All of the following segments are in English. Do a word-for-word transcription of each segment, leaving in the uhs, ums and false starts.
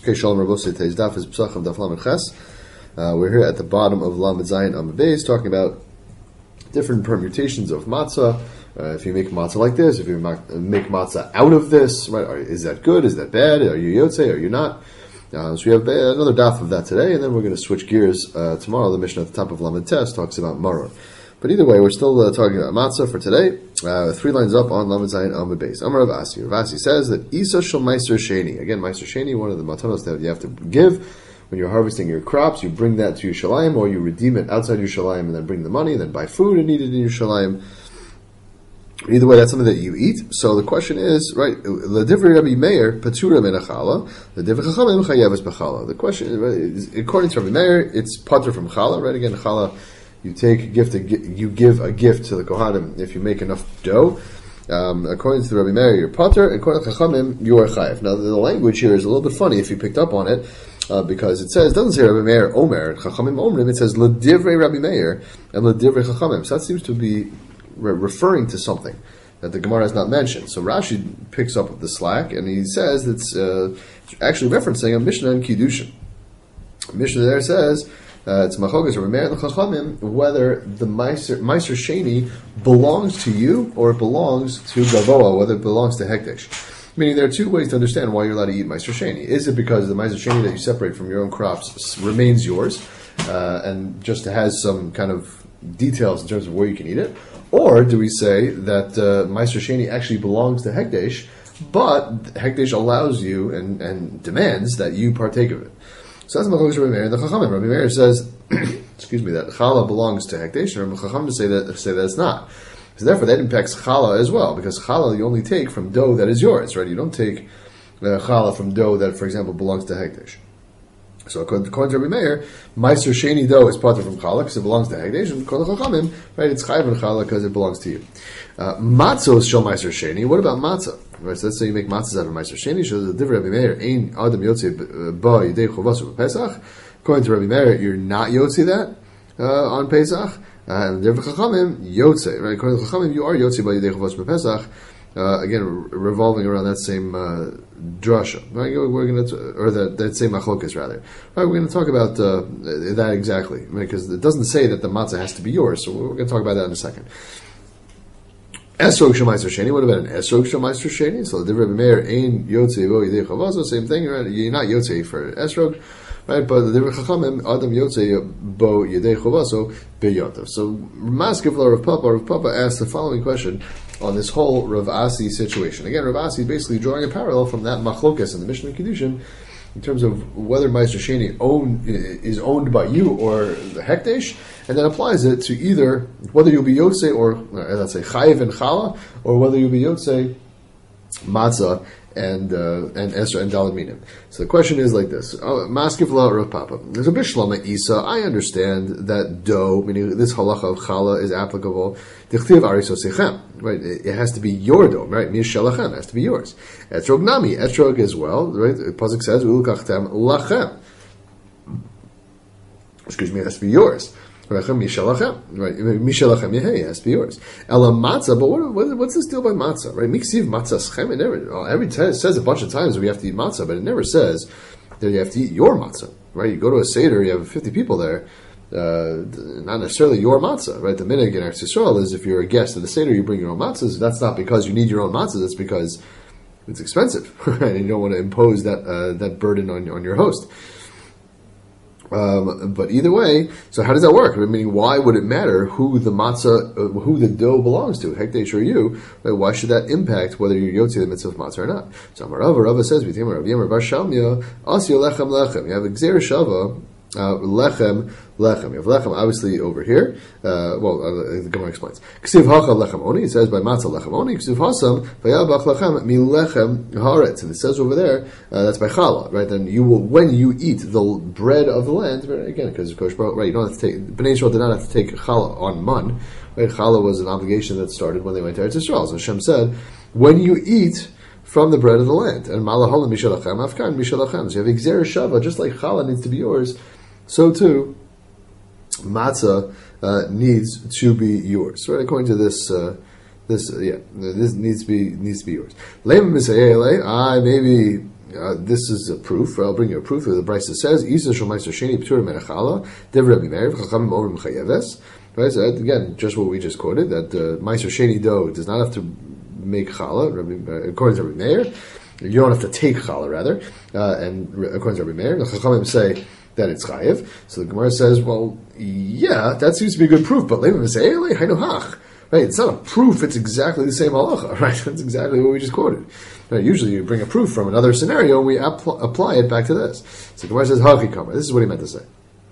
Okay, Shalom Rabosei. Today's daf is Pesachim Daf Lamed Ches. Uh, we're here at the bottom of Lamed Zayin Amud Beis, talking about different permutations of matzah. Uh, if you make matzah like this, if you make, make matzah out of this, right? Are, is that good? Is that bad? Are you yotzei? Are you not? Uh, so we have another daf of that today, and then we're going to switch gears uh, tomorrow. The mission at the top of Lamed Tes talks about maror. But either way, we're still uh, talking about matzah for today. Uh, three lines up on Lamed Zayin Amud Beis. Amar Rav Asi. Rav Asi says that Isa shel Meiser Sheni. Again, Meiser Sheni, one of the matanos that you have to give when you're harvesting your crops. You bring that to Yerushalayim, or you redeem it outside Yerushalayim, and then bring the money, and then buy food and eat it in Yerushalayim. Either way, that's something that you eat. So the question is, right? L'divrei Rabbi Meir patura min achala, l'divrei Chachamim chayeves b'chala. The question, right, according to Rabbi Meir, it's patur from chala. Right? Again, chala. You take a gift, you give a gift to the Kohanim if you make enough dough. Um, according to Rabbi Meir, you're pater. According to Chachamim, you are chayev. Now, the language here is a little bit funny if you picked up on it, uh, because it says, it doesn't say Rabbi Meir Omer, Chachamim Omrim, it says L'divrei Rabbi Meir and L'divrei Chachamim. So that seems to be re- referring to something that the Gemara has not mentioned. So Rashi picks up the slack and he says it's uh, actually referencing a Mishnah in Kiddushin. Mishnah there says, Uh, it's Machogas or Meir and Chachamim, whether the Meiser, Meiser Sheni belongs to you or it belongs to Gavoa, whether it belongs to Hekdesh. Meaning there are two ways to understand why you're allowed to eat Meiser Sheni. Is it because the Meiser Sheni that you separate from your own crops remains yours uh, and just has some kind of details in terms of where you can eat it? Or do we say that uh, Meiser Sheni actually belongs to Hekdesh, but Hekdesh allows you and, and demands that you partake of it? So that's Machogas Rabbi Meir and the Chachamim. Rabbi Meir says, excuse me, that Chala belongs to Hekdesh, and Rabbi Chachamim say that say that it's not. So therefore, that impacts Chala as well, because Chala you only take from dough that is yours, right? You don't take uh, Chala from dough that, for example, belongs to Hekdesh. So according, according to Rabbi Meir, Meiser Sheni dough is part from Chala because it belongs to Hekdesh, and according to Chachamim, right, it's Chayav and Chala because it belongs to you. Uh, matzos shel Meiser Sheni. What about matzah? Right, so let's say you make matzahs out of Meiser Sheni. So the divrei Rabbi Meir ein adam yotzei ba yidei chovasu b'Pesach. According to Rabbi Meir, you're not yotzei that uh, on Pesach. Uh, and the divrei Chachamim yotzei. Right, according to Chachamim, you are yotzei ba yidei chovasu b'Pesach. Uh, again, re- revolving around that same uh, drasha. Right, we're going to, or that that same machlokas rather. Right, we're going to talk about uh, that exactly, right, because it doesn't say that the matzah has to be yours. So we're going to talk about that in a second. Esrog shel Meiser Sheni. What about an Esrog shel Meiser Sheni? So the Rabbi Meir ein yotzei bo yidei chavaso. Same thing, right? You're not yotzei for Esrog, right? But the Rabbi Chachamim adam yotzei bo yidei chavaso beyotav. So Maskiv Rav Papa, Rav Papa asked the following question on this whole Rav Asi situation. Again, Rav Asi is basically drawing a parallel from that machlokas in the Mishnah and Kiddushin in terms of whether Meiser Sheni own, is owned by you or the Hekdesh, and then applies it to either whether you'll be Yotzei or, let's say, Chayiv and Chala, or whether you'll be Yotzei, Matzah, and uh, and Esra and Daled Minim. So the question is like this: Maskif la Rav Papa. There's a Bishlama Isa. I understand that dough, meaning this halacha of chala, is applicable. Dichtiv arisosechem, right? It has to be your dough, right? Mishalachem has to be yours. Etrog nami, etrog as well, right? The pasuk says ulukachtem lachem. Excuse me, it has to be yours. Right, mishalachem, right? Mishalachem yehei has to be yours. Ela matzah, but what, what, what's this deal by matzah? Right? Miksiv matzah schem. It never. Every t- it says a bunch of times we have to eat matzah, but it never says that you have to eat your matzah. Right? You go to a seder, you have fifty people there. Uh, not necessarily your matzah, right? The minhag in Eretz Yisrael is if you're a guest at the seder, you bring your own matzahs. That's not because you need your own matzahs. That's because it's expensive, right? And you don't want to impose that uh, that burden on on your host. Um, but either way, so how does that work? I mean, why would it matter who the matzah, uh, who the dough belongs to, Hekdesh or you? Right? Why should that impact whether you're yotzei the mitzvah of matzah or not? So Amar Rava says, "Rav Yemer bar Shalmya, Asya lechem lechem." You have Gzer Shava. Uh, lechem, lechem. You have lechem obviously over here. Uh, well, uh, the Gemara explains. Ksiv hacha lechem oni. It says by matzah lechem oni. Ksiv hasam vayabach lechem mi lechem haaretz. And it says over there uh, that's by chala, right? Then you will, when you eat the bread of the land, again because of kosher, right? You don't have to take. Bnei Yisrael did not have to take chala on man. Right? Chala was an obligation that started when they went to Eretz Yisrael. So Hashem said, when you eat from the bread of the land, and malaholim mishalachem afkan mishalachem. So you have Gzer Shava, just like chala needs to be yours. So too, matzah uh, needs to be yours. Right, according to this, uh, this uh, yeah, this needs to be needs to be yours. I maybe uh, this is a proof. I'll bring you a proof. The Brisa says, "Isa shel meiser sheni p'tur min chala, dev Rabbi Meir v'chachamim omrim chayeves." Right. So that, again, just what we just quoted, that uh, meiser sheni dough does not have to make chala. Uh, according to Rabbi Meir, you don't have to take chala, rather. Uh, and according to Rabbi Meir, the chachamim say that it's chayev. So the Gemara says, well, yeah, that seems to be a good proof, but lema say, hainu hach. Right, it's not a proof, it's exactly the same halacha, right? That's exactly what we just quoted. Right, usually you bring a proof from another scenario and we apl- apply it back to this. So the Gemara says, hachi kama. This is what he meant to say.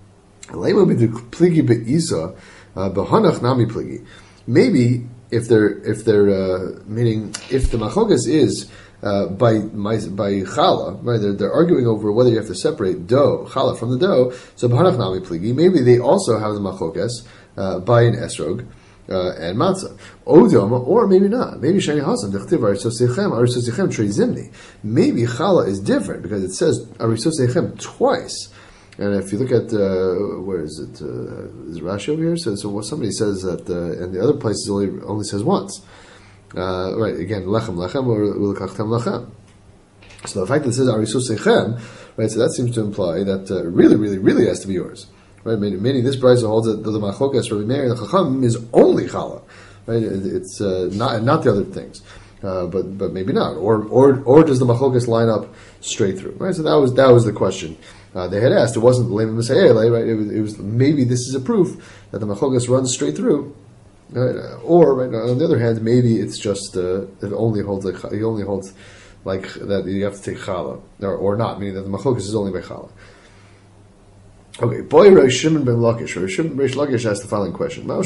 Maybe if they're, if they're, uh, meaning, if the machogas is, uh, by, by chala, right, they're, they're arguing over whether you have to separate dough, chala from the dough, so b'hanach nami pligi, maybe they also have the machogas, uh, by an esrog, Uh, and matzah, odom, or maybe not. Maybe shani hasan dechtiv arisosechem arisosechem trei zimni. Maybe chala is different because it says arisosechem twice. And if you look at uh, where is it? Uh, is Rashi over here? So, so what somebody says that, uh, and the other places only only says once. Uh, right again, lechem lechem or ulekachtem lechem. So the fact that it says arisosechem, right? So that seems to imply that uh, really, really, really has to be yours. Right, meaning, meaning this brisa holds that the machokas Rabbi Meir and the chacham is only chala, right? It's uh, not not the other things, uh, but but maybe not, or or or does the machokas line up straight through? Right, so that was that was the question uh, they had asked. It wasn't lema misayele, right? It was, it was maybe this is a proof that the machokas runs straight through, right? Or right, on the other hand, maybe it's just uh, it only holds like it only holds like that you have to take chala, or or not, meaning that the machokas is only by chala. Okay, boy, Rosh Shimon ben Lakish. Rosh Shimon ben Lakish asked the following question: now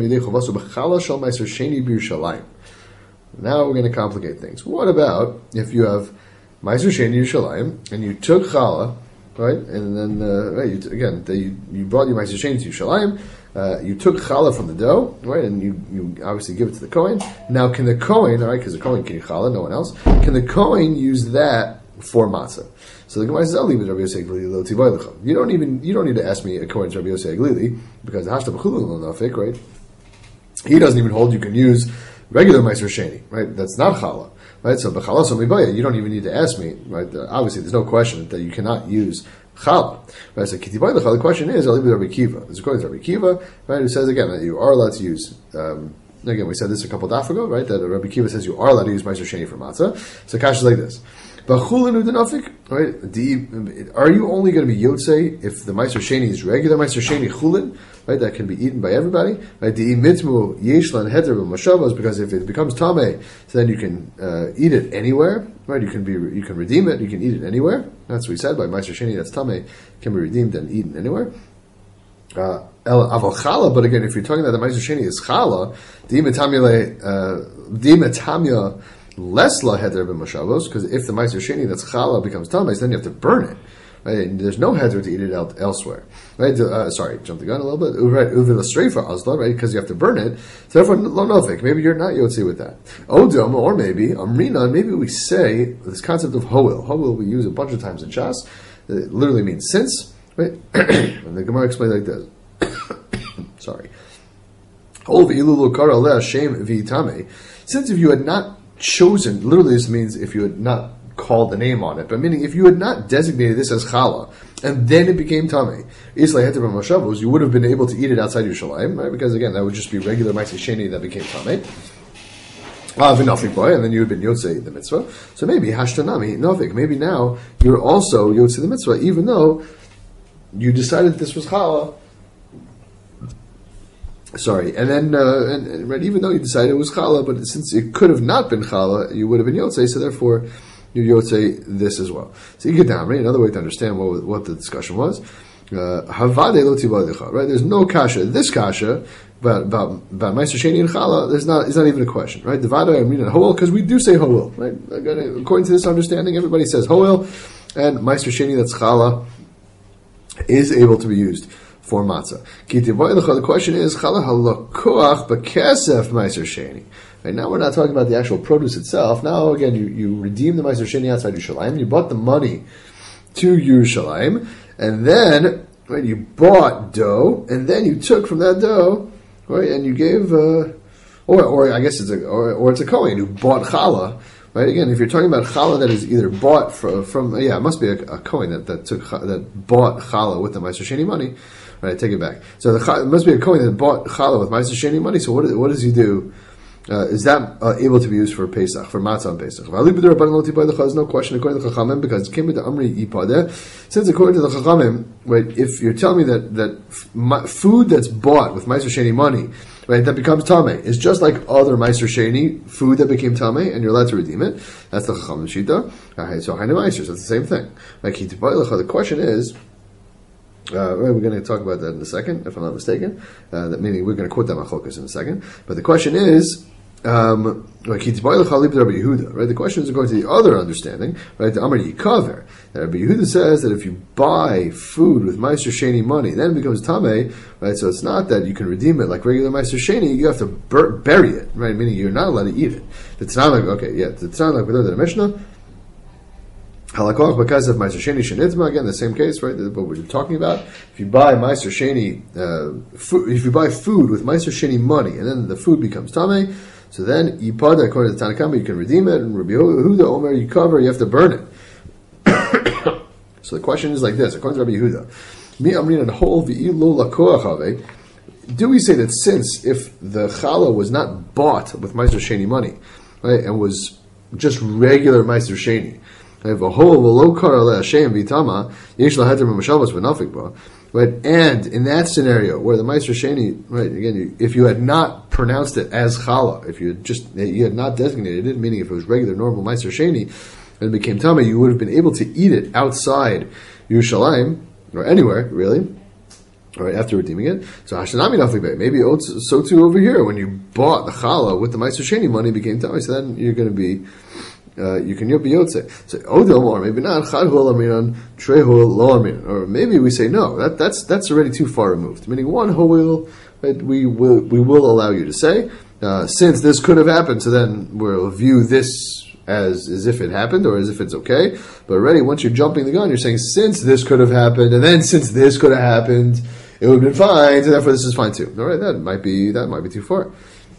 we're going to complicate things. What about if you have Meiser Sheni Yerushalayim and you took challah, right, and then uh, right, you, again the, you, you brought your Meiser Sheni to Yerushalayim, uh, you took challah from the dough, right, and you, you obviously give it to the Kohen. Now, can the Kohen, all right, because the Kohen can eat challah, no one else, can the Kohen use that for matzah? So the Gemara says, "I'll leave it Rabbi Yosei Glili lo tivoy. You don't even you don't need to ask me according to Rabbi Yosei Glili because hashta b'chulu lo nafik, right? He doesn't even hold you can use regular meiser sheni, right? That's not challah, right? So b'challah so mibaya, you don't even need to ask me, right? Uh, obviously, there's no question that you cannot use challah, right? So kitivoy lecha. The question is, I'll leave it Rabbi Kiva. It's according to Rabbi Kiva, right? Who says again that you are allowed to use. Um, again, we said this a couple of daf ago, right? That Rabbi Kiva says you are allowed to use meiser sheni for matzah. So kash is like this. Right? Are you only going to be yotzei if the meiser sheni is regular meiser sheni chulin, right? That can be eaten by everybody, right? The mitmu yeshlan heter b'mashavos, because if it becomes tamei, so then you can uh, eat it anywhere, right? You can be you can redeem it, you can eat it anywhere. That's what we said by meiser sheni. That's tamei, can be redeemed and eaten anywhere. Uh, aval chala, but again, if you're talking that the meiser sheni is chala, the imatamya the imatamya less la heder b'mashavos, because if the meiser sheni that's chala becomes tameis, then you have to burn it. Right? And there's no heder to eat it out elsewhere. Right? Uh, sorry, jumped the gun a little bit. Right? Uvila streifa azla, right? Because you have to burn it. So therefore, lo nofik. Maybe you're not yotzi with that. Odom, or maybe amrina. Maybe we say this concept of hoil. Hoil we use a bunch of times in Shas. It literally means since. Right? And the Gemara explains like this. Sorry. Since if you had not chosen, literally this means if you had not called the name on it, but meaning if you had not designated this as challah, and then it became tamei, Islay heter b'mashavos, you would have been able to eat it outside Yerushalayim, right? Because again, that would just be regular ma'aseh sheni that became tamei. Ah, v'nafik boy, and then you had been yotzei the mitzvah. So maybe hashtanami nafik. Maybe now you're also yotzei the mitzvah, even though you decided this was challah. Sorry, and then uh, and, and right, even though you decided it was challah, but since it could have not been challah, you would have been yotzei. So therefore, you yotzei this as well. So you get down, right? Another way to understand what what the discussion was. Havade lo tivadecha, right? There's no kasha. This kasha about about about meiser sheni and challah. There's not. It's not even a question, right? Devada I mean hoel, because we do say hoel, right? According to this understanding, everybody says hoel, and meiser sheni that's challah is able to be used for matzah. The question is, challah halakoach b'kesef meiser sheni. Right, now we're not talking about the actual produce itself. Now again, you, you redeem the meiser sheni outside Yerushalayim. You bought the money to Yerushalayim, and then right, you bought dough, and then you took from that dough, right, and you gave, uh, or or I guess it's a or, or it's a kohen who bought challah, Right? Again, if you're talking about challah that is either bought from, from yeah, it must be a, a coin that, that took that bought challah with the Meiser Sheni money. Right? Take it back. So the, it must be a coin that bought challah with Meiser Sheni money. So what, what does he do? Uh, is that uh, able to be used for Pesach, for matzah on Pesach? There's no question according to the Chachamim, because it came into Amri Ipadeh. Since according to the Chachamim, right, if you're telling me that, that f- food that's bought with Meiser Sheni money, right, that becomes Tameh, is just like other Meiser Sheni food that became Tameh, and you're allowed to redeem it, that's the Chachamim Shita. So Hainu Meiser, so it's the same thing. Like, the question is, Uh, we're going to talk about that in a second, if I'm not mistaken. Uh, that meaning we're going to quote that Machlokas in a second. But the question is, um, right? The question is according to the other understanding, right? The Amar Yikaver. That Rabbi Yehuda says that if you buy food with Meiser Sheni money, then it becomes Tameh, right? So it's not that you can redeem it like regular Meiser Sheni. You have to bur- bury it, right? Meaning you're not allowed to eat it. It's not like okay, yeah, it's not like we learned in the Mishnah. Halakoch because of Meiser Sheni Shenitzma, again the same case, right? What we're talking about. If you buy Meiser Sheni, uh, food, if you buy food with Meiser Sheni money, and then the food becomes Tameh, so then Yipada, according to the Tanakama, you can redeem it, and Rabbi Yehuda Omer, you cover, you have to burn it. So the question is like this, according to Rabbi Yehuda, Mi Amrin and whole V'ilu Lakoachave, do we say that since if the challah was not bought with Meiser Sheni money, right, and was just regular Meiser Sheni, right, and in that scenario where the Meiser Sheni, right, again, you, if you had not pronounced it as challah, if you had just you had not designated it, meaning if it was regular normal Meiser Sheni and it became tameh, you would have been able to eat it outside Yerushalayim or anywhere really. All right, after redeeming it. So Hashanami Naflik, maybe so too over here when you bought the challah with the Meiser Sheni money, it became tameh. So then you're going to be Uh, you can be yotze. So odil, or maybe not chadhul aminan, trehul lo aminan, or maybe we say no. That that's that's already too far removed. Meaning one hoil, right, we will we will allow you to say uh, since this could have happened. So then we'll view this as as if it happened or as if it's okay. But already once you're jumping the gun, you're saying since this could have happened, and then since this could have happened, it would have been fine. So therefore, this is fine too. All right, that might be that might be too far.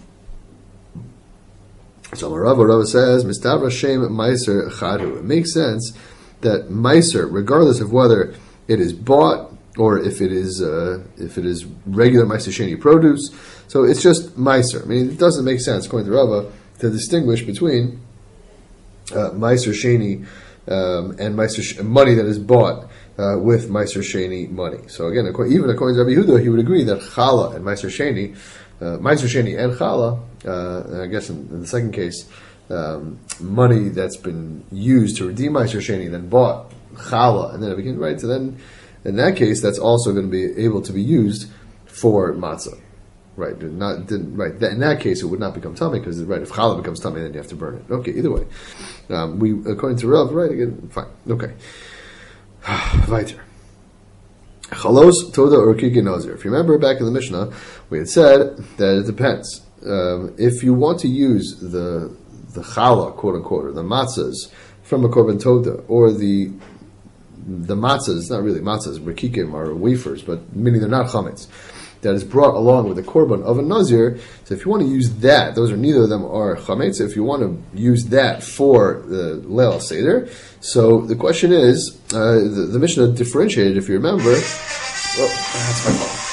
So Rava Rava says, Mistavra Shem Meiser Chadu. It makes sense that Meiser, regardless of whether it is bought or if it is uh, if it is regular Meiser Sheni produce, so it's just Meiser. I mean, it doesn't make sense, according to Rava, to distinguish between uh, Meiser Sheni um, and Meiser Sh- money that is bought uh, with Meiser Sheni money. So again, according, even according to Rabbi Yehuda, he would agree that Challah and Meiser Sheni, uh, Meiser Sheni and Challah, Uh, I guess in, in the second case, um, money that's been used to redeem Meiser Sheni, then bought challah, and then it became right. So then, in that case, that's also going to be able to be used for matzah, right? Not didn't, right. That, in that case, it would not become tummy because right, if challah becomes tummy, then you have to burn it. Okay, either way, um, we according to Rav, right again, fine, okay. Weiter. Chalos toda or kiki nazir. If you remember back in the Mishnah, we had said that it depends. Um, if you want to use the the challah, quote unquote, or the matzahs from a korban toda, or the the matzahs, not really matzahs, rekikim are wafers, but meaning they're not chametz, that is brought along with the korban of a nazir. So if you want to use that, those are neither of them are chametz. If you want to use that for the leil seder, so the question is, uh, the, the Mishnah differentiated. If you remember, oh, that's my fault.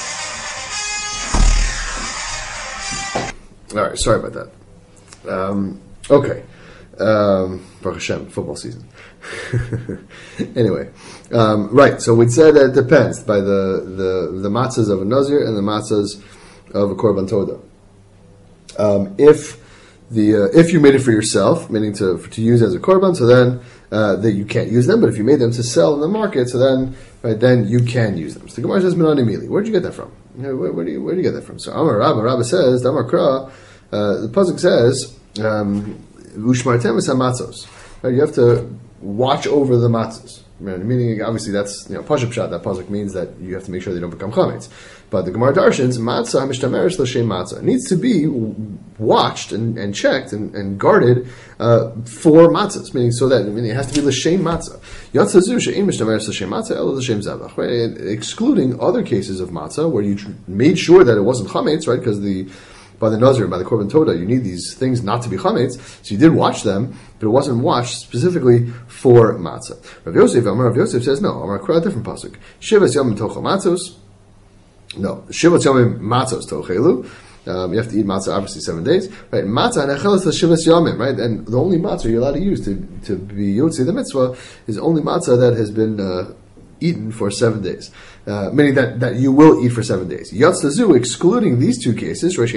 All right, sorry about that. Um, okay. Um, Baruch Hashem, football season. Anyway, um, right, so we said that it depends by the, the, the matzahs of a nazir and the matzahs of a korban toda. Um, if the uh, if you made it for yourself, meaning to to use as a korban, so then uh, that you can't use them. But if you made them to sell in the market, so then right then you can use them. So the Gemara says, "Minani mili." Where did you get that from? You know, where, where do you where do you get that from? So Amar Rabba, Rabba says, Amar Kra. Uh, the pasuk says, "Ushmartem es hamatzos." You have to watch over the matzahs. Meaning, obviously, that's you know pasuk pshat. That pasuk means that you have to make sure they don't become chametz. But the Gemara darshans matzah mishtameres l'shem matzah. It needs to be watched and, and checked and, and guarded uh, for matzahs. Meaning, so that I mean, it has to be l'shem matzah. Yatzazu she'im mishtameres l'shem matzah elo l'shem zavach. Right, excluding other cases of matzah where you made sure that it wasn't chametz, right? Because the by the Nazir and by the Korban Toda, you need these things not to be chametz. So you did wash them, but it wasn't washed specifically for matzah. Rav Yosef, Amar Rav Yosef says no. Amar Kra, a different pasuk. Shivas yomim tochel matzos. No, Shivas yomim matzos tochelu. Um, you have to eat matzah obviously seven days, right? Matzah and achelas l'shivas yomim, right? And the only matzah you're allowed to use to to be yotzi the mitzvah is only matzah that has been uh, eaten for seven days, uh, meaning that, that you will eat for seven days. Yatz tazu, excluding these two cases, right?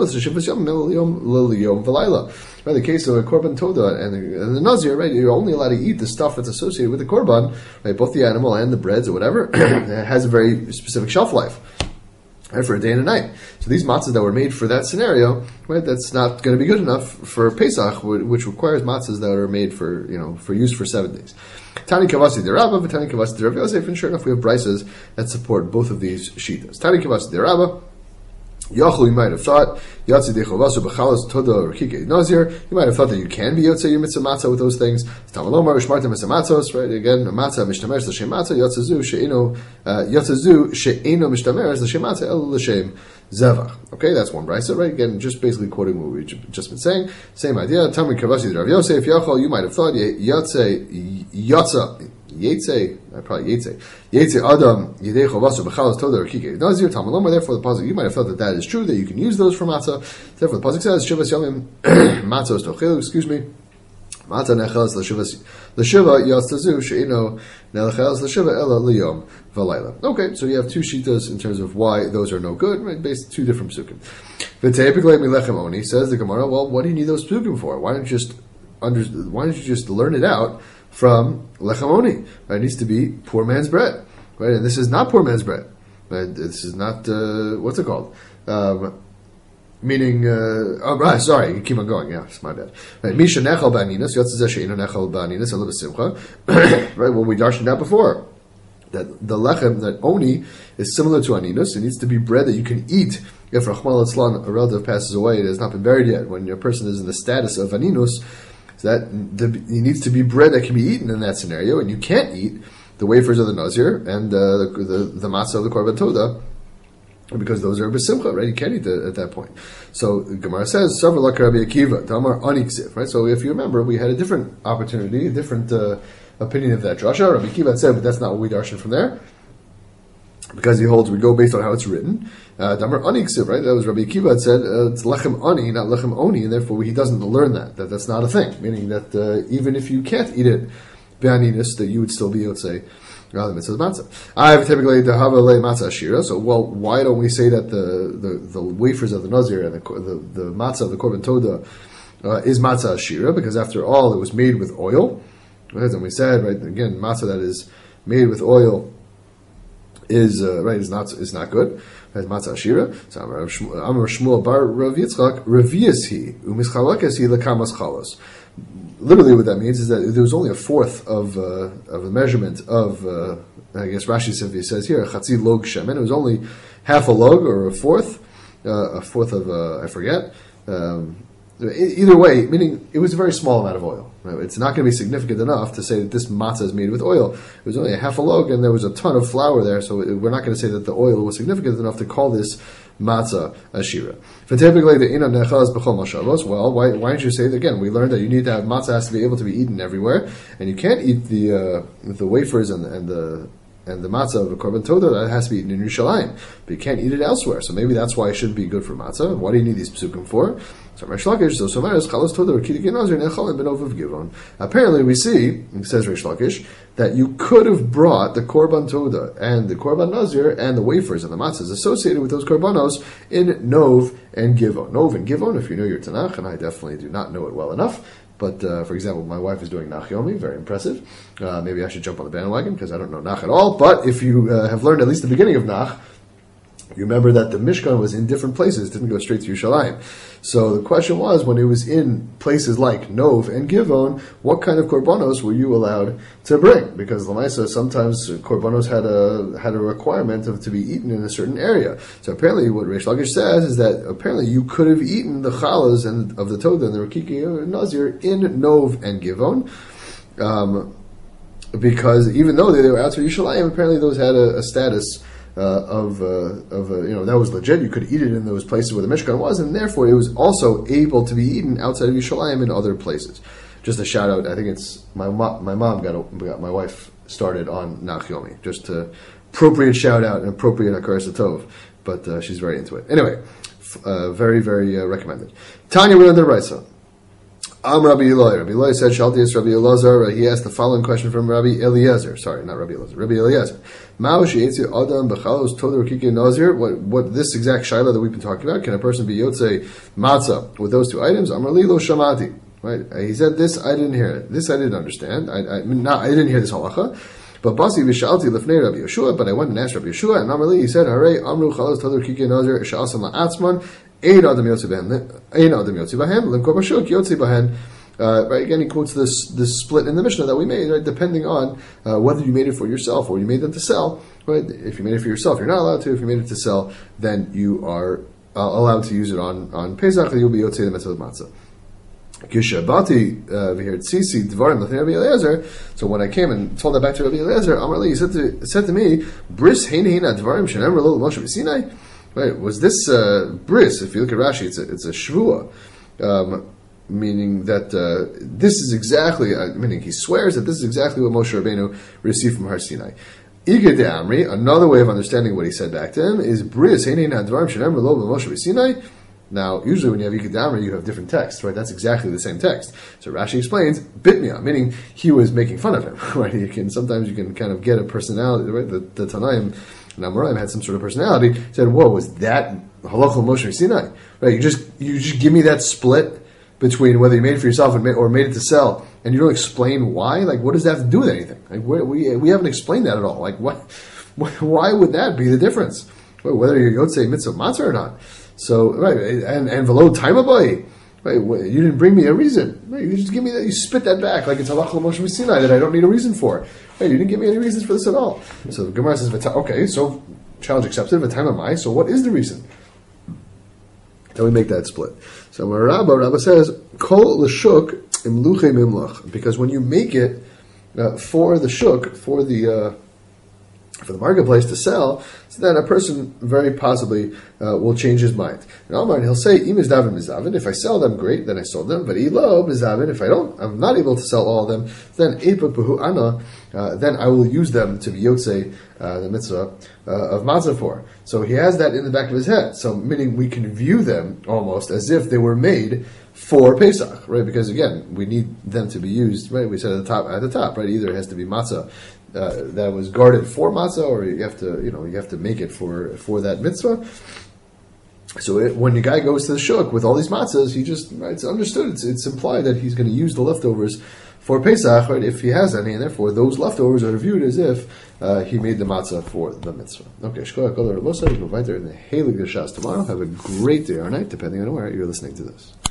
The case of a korban toda and the, and the nazir, right? You're only allowed to eat the stuff that's associated with the korban, right? Both the animal and the breads or whatever. It has a very specific shelf life. Right, for a day and a night. So these matzahs that were made for that scenario, right, that's not going to be good enough for Pesach, which requires matzahs that are made for, you know, for use for seven days. Tani Kavasi de Rabba, Tani Kavasi de Rav Yosef, and sure enough we have brises that support both of these shitas. Tani Kavasi de Rabba, Yachlu, you might have thought, Yatsi de Chovasu b'chalas toda or kike nazir, you might have thought that you can be yotzei your mitzvah matzah with those things. Tamalomar, Shmarta mitzvah matzos, right, again, matzah mishtameres l'shem matzah, Yatzazu she'eno, Yatzazu she'eno mishtameres l'shem matzah, el l'shem zevach. Okay, that's one brisa, right, again, just basically quoting what we've just been saying. Same idea, Tamri Kavasi de Rav Yosef, Yachol, you might have thought, Yatzei, Yatza, Yetze, uh, probably Yetze, Yetze Adam Yedei Chovasu B'chalas Toda or Kike Nazir Tamaloma. Therefore, the pasuk you might have thought that that is true, that you can use those for matzah. Therefore, the pasuk says Shivas Yomim Matzos Tochelu. Excuse me, Matzah Nechelas L'Shivas L'Shiva Yastazu Sheino Nechelas L'Shiva Ela Liyom V'Layla. Okay, so you have two shitas in terms of why those are no good, right? Based two different psukim. V'Teipikle Milechem Oni says the Gemara. Well, what do you need those psukim for? Why don't you just under? Why don't you just learn it out from lechem oni? Right? It needs to be poor man's bread, right? And this is not poor man's bread. Right? This is not uh, what's it called? Um, meaning, uh, oh, right, sorry, keep on going. Yeah, it's my bad. Right? Misha nechal ba'aninas, yotzeh she'ino nechal ba'aninas, elo b'simcha. Right? Well, we darshaned that before. That the lechem, that oni, is similar to aninus. It needs to be bread that you can eat. If Rachmana litzlan, a relative passes away, it has not been buried yet. When a person is in the status of aninus, that the, it needs to be bread that can be eaten in that scenario, and you can't eat the wafers of the nazir and uh, the, the the matzah of the korban toda because those are b'simcha, right? You can't eat that at that point. So Gemara says, "Savar lak Rabbi Akiva, Tamar aniksiv." Right. So if you remember, we had a different opportunity, a different uh, opinion of that drasha. Rabbi Akiva said, but that's not what we darshan from there, because he holds we go based on how it's written. Uh, Damar aniksiv, right? That was Rabbi Akiva had said uh, it's lechem ani, not lechem oni, and therefore he doesn't learn that. That that's not a thing. Meaning that uh, even if you can't eat it be'aninus, that you would still be yotzei rather than mitzvah matzah. I have typically the havale matzah ashira. So, well, why don't we say that the, the, the wafers of the nazir and the the, the matzah of the korban toda uh, is matzah ashira? Because after all, it was made with oil. Right? And we said, right, again, matzah that is made with oil is uh, right is not is not good. Right, matzah ashira. So Amar Shmuel bar Rav Yitzchak revius he umischalakes he lekamas chalos. Literally, what that means is that there was only a fourth of uh, of the measurement of uh, I guess Rashi simply says here chatzi log shemen. It was only half a log or a fourth, uh, a fourth of uh, I forget. Um, Either way, meaning it was a very small amount of oil. Right? It's not going to be significant enough to say that this matzah is made with oil. It was only a half a log, and there was a ton of flour there, so we're not going to say that the oil was significant enough to call this matzah ashira. Well, why, why don't you say that again? We learned that you need to have matzah has to be able to be eaten everywhere, and you can't eat the uh, the wafers and, and the and the matzah of the korban toda that has to be eaten in Yerushalayim, but you can't eat it elsewhere. So maybe that's why it shouldn't be good for matzah. Why do you need these psukim for? So Reish Lakish, so Someres chalos toda or kiddush nazir nechalim ben ovav givon. Apparently, we see, says Reish Lakish, that you could have brought the korban toda and the korban nazir and the wafers and the matzahs associated with those korbanos in nov and givon. Nov and givon, if you know your Tanakh, and I definitely do not know it well enough. But, uh, for example, my wife is doing Nach Yomi, very impressive. Uh, maybe I should jump on the bandwagon, because I don't know Nach at all. But if you uh, have learned at least the beginning of Nach, you remember that the Mishkan was in different places, didn't go straight to Yerushalayim. So the question was, when it was in places like Nov and Givon, what kind of korbanos were you allowed to bring? Because Lamaisa, sometimes korbanos had a had a requirement of to be eaten in a certain area. So apparently what Reish Lakish says is that apparently you could have eaten the chalas and of the Toda and the Rakiki Nazir in Nov and Givon. Um, because even though they were out to Yerushalayim, apparently those had a, a status uh, of uh, of uh, you know that was legit. You could eat it in those places where the Mishkan was, and therefore it was also able to be eaten outside of Yerushalayim in other places. Just a shout out. I think it's my mo- my mom got, a, got my wife started on Nachomi. Just to appropriate shout out and appropriate hakaras tov, but uh, she's very into it. Anyway, f- uh, very very uh, recommended. Tanya, we learned the Raisa. Am Rabbi Eloi. Rabbi Eloi said, Shaltius Rabbi Elazar. He asked the following question from Rabbi Eliezer. Sorry, not Rabbi Elazar. Rabbi Eliezer. Mao she'etzi adam b'chalos todor kike nazir. What what this exact shaila that we've been talking about? Can a person be yotzei matzah with those two items? Amar li lo shamati. Right? He said this. I didn't hear it. This I didn't understand. I I, not, I didn't hear this halacha. But basi v'shalti lefnei Rabbi Yeshua. But I went and asked Rabbi Yeshua, and Amar li, he said, Harei amru chalos todor kike nazir she'asam la'atzman. Ein adam yotzi bahen. Ein adam yotzi bahen. Lemkor bashuk yotzi bahen. Uh, right, again, he quotes this this split in the Mishnah that we made, right? Depending on uh, whether you made it for yourself or you made them to sell, right? If you made it for yourself, you're not allowed to. If you made it to sell, then you are uh, allowed to use it on on Pesach. You'll be yotzei the mitzvah of matzah. So when I came and told that back to Rabbi Eliezer, Amar li, he said to said to me, "Bris heina advarim shenemar lo Moshe b'Sinai." Right? Was this uh, bris? If you look at Rashi, it's a, it's a shvua. Um, Meaning that uh, this is exactly, uh, meaning he swears that this is exactly what Moshe Rabbeinu received from Har Sinai. Iged Amri, another way of understanding what he said back to him is Bris Heinin Hadvarim Shenemar Lo Moshe Sinai. Now, usually when you have Iged Amri, you have different texts, right? That's exactly the same text. So Rashi explains Bitmia, meaning he was making fun of him, right? You can sometimes you can kind of get a personality, right? The, the Tanaim and Amoraim had some sort of personality. He said, "Whoa, was that Halacha Moshe Sinai?" Right? You just you just give me that split between whether you made it for yourself or made it to sell, and you don't explain why. Like, what does that have to do with anything? Like, we we haven't explained that at all. Like, what? Why would that be the difference? Whether you're yotzei mitzvah matzah or not. So, right, and and velo taimabai, right? You didn't bring me a reason. Right? You just give me that. You spit that back like it's halacha Moshe Sinai that I don't need a reason for. Right? You didn't give me any reasons for this at all. So the Gemara says, okay, so challenge accepted. V'taimamai. So what is the reason? Then we make that split. So Rabba, Rabba says, Kol l'shuk imluche mimlach, because when you make it uh, for the shuk, for the uh, for the marketplace to sell, so then a person very possibly uh, will change his mind. And Omar, he'll say, Im izdavin mizavin. If I sell them, great, then I sold them. But ilo mizavin. If I don't, I'm not able to sell all of them. Then epa puhu ana. Uh, then I will use them to be yotzei uh, the mitzvah uh, of matzah for. So he has that in the back of his head. So meaning we can view them almost as if they were made for Pesach, right? Because again, we need them to be used, right? We said at the top, at the top, right? Either it has to be matzah uh, that was guarded for matzah, or you have to, you know, you have to make it for for that mitzvah. So it, when the guy goes to the shuk with all these matzahs, he just, right, it's understood, it's, it's implied that he's going to use the leftovers for Pesach, right, if he has any, and therefore those leftovers are viewed as if uh, he made the matzah for the mitzvah. Okay, Shkoyach Kolar Losa, we'll go right there in the Heilig Geshas tomorrow. Have a great day or night, depending on where you're listening to this.